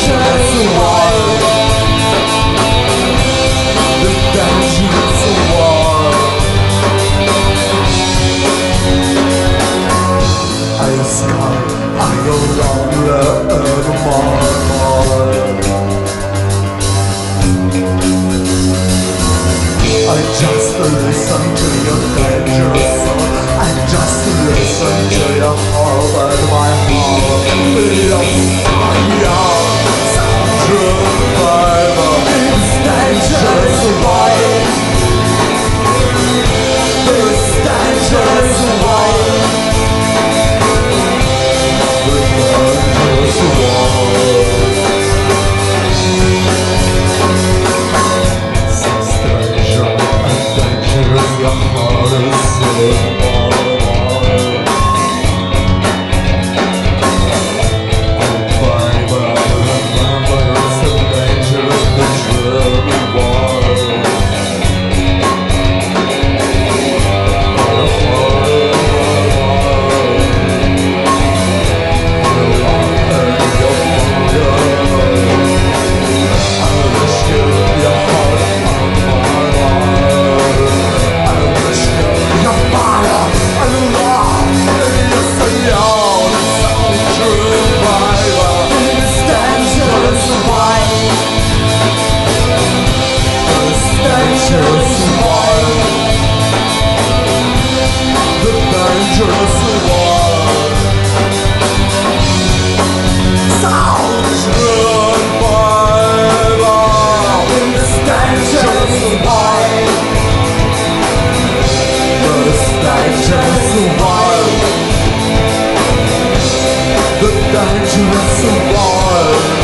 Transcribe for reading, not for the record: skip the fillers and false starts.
Just listen to your dangerous song. I just listen to your heart and my heart feels fire. Sound forever. It's dangerous wine. It's dangerous wine. It's dangerous wine. Your heart is so wild. Oh baby, remember it's the danger of the dreary wild. Oh wild, you're locked in your fire. I wish you your heart on my dangerous wild.